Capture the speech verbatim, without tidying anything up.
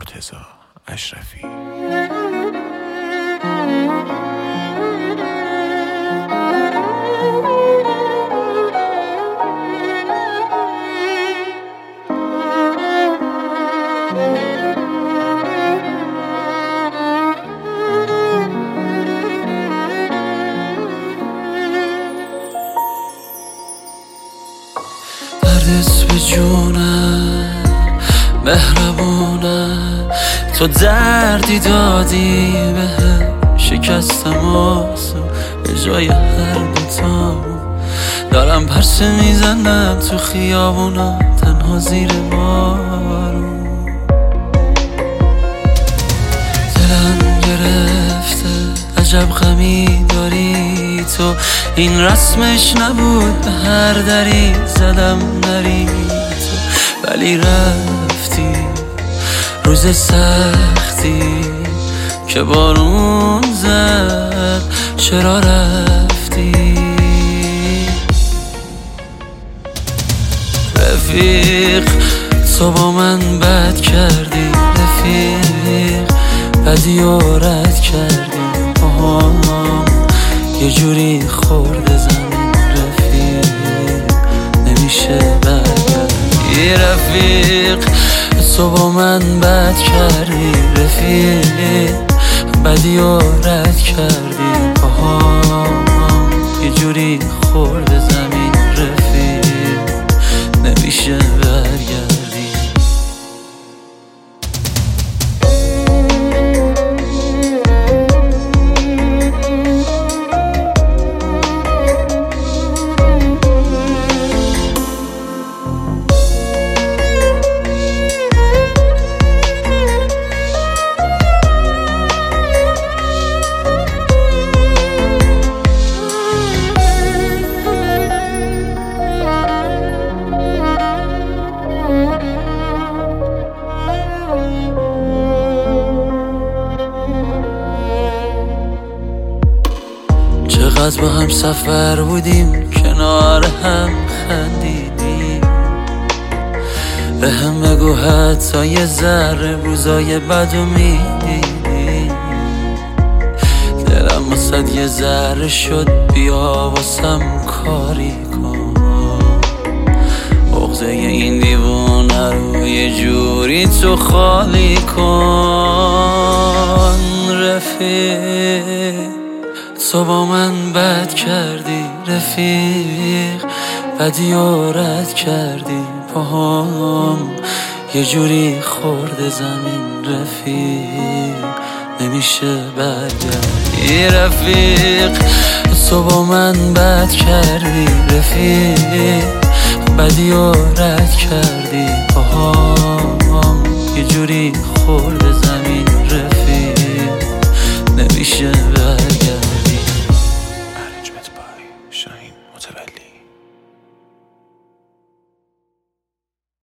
مرتضی اشرفی. دردت به جونم مهربونم، تو دردی دادی بهم، شکستم آسو به جای هر دوتامون. دارم پرسه میزنم تو خیابونا تنها زیر بارون. دلم گرفته عجب غمی داری تو، این رسمش نبود به هر دری زدم نری تو، ولی رفتی روز سختی که بارون زد. چرا رفتی رفیق؟ تو با من بد کردی رفیق، بدی و رد کردی آهام، یه جوری خورده زمین رفیق، نمیشه برگردی رفیق. تو با من بد کردی رفیق، بدی و رد کردی آهام، یه جوری خورده زمین رفیق، نمیشه برگردی. چقدر با هم سفر بودیم، کنار هم خندیدیم، به هم بگو حتی یه ذره روزای بدو میدیدیم. دلم واسد یه ذره شد، بیا واسم کاری کن، عقده این دیوونه رو یه جوری تو خالی کن رفیق. تو با من بد کردی رفیق، بدی و رد کردی پاهام، یه جوری خورده زمین رفیق، نمیشه برگردی رفیق. تو با من بد کردی رفیق، بدی و رد کردی پاهام، یه جوری خورده زمین رفیق، نمیشه برگردی.